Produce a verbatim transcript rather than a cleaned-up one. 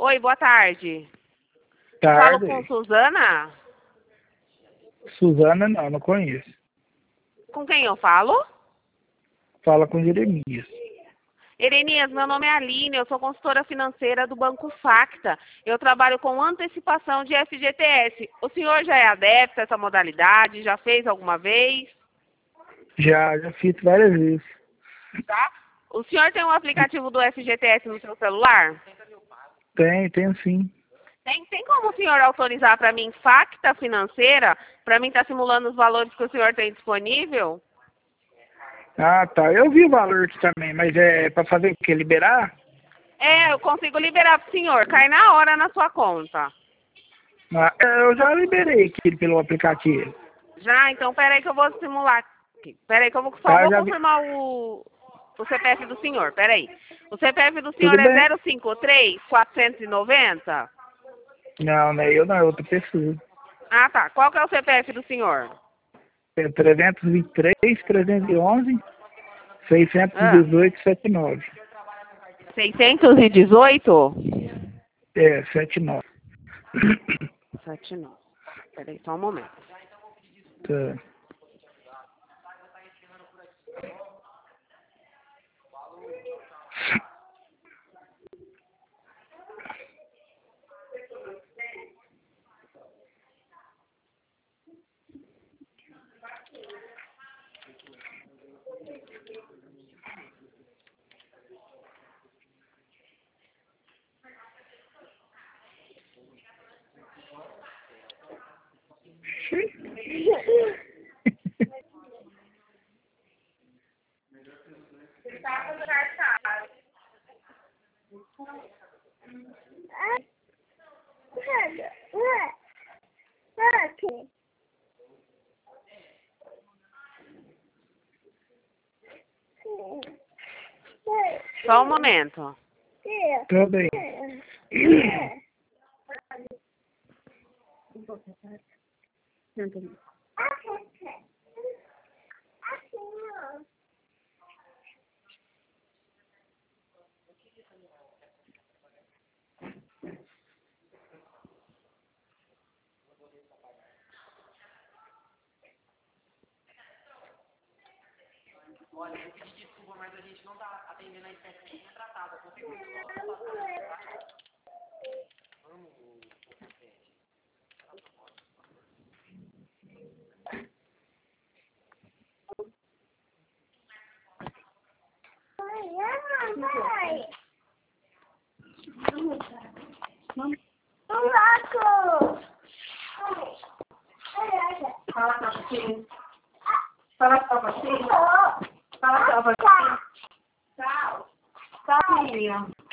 Oi, boa tarde. Falo Tarde. com Suzana? Suzana não, não conheço. Com quem eu falo? Fala com Jeremias. Erenias, meu nome é Aline, eu sou consultora financeira do Banco Facta. Eu trabalho com antecipação de F G T S. O senhor já é adepto a essa modalidade? Já fez alguma vez? Já, já fiz várias vezes. Tá? O senhor tem um aplicativo do F G T S no seu celular? Tem, tenho sim. Tem, tem como o senhor autorizar para mim Facta Financeira, para mim estar tá simulando os valores que o senhor tem disponível? Ah, tá. Eu vi o valor aqui também, mas é pra fazer o quê? Liberar? É, eu consigo liberar para o senhor, cai na hora na sua conta. Ah, eu já liberei aqui pelo aplicativo. Já? Então peraí que eu vou simular aqui. Peraí que eu vou, só Tá, vou já vi. confirmar o, o C P F do senhor, peraí. O C P F do senhor Tudo bem? é zero cinco três, quatrocentos e noventa? Não, não é eu, não, é outra pessoa. Ah, tá. Qual que é o C P F do senhor? É trezentos e vinte e três, trezentos e onze, seiscentos e Ah, dezoito, setenta e nove. seiscentos e dezoito? É, setenta e nove. setenta e nove. Peraí, só um momento. Tá. Só um momento. Tá bem. Olha, eu pedi desculpa, mas a gente não está atendendo a espécie que tinha tratada. Fala, papatinho. Fala, papatinho. Fala, papatinho. Tchau. Tchau, filha.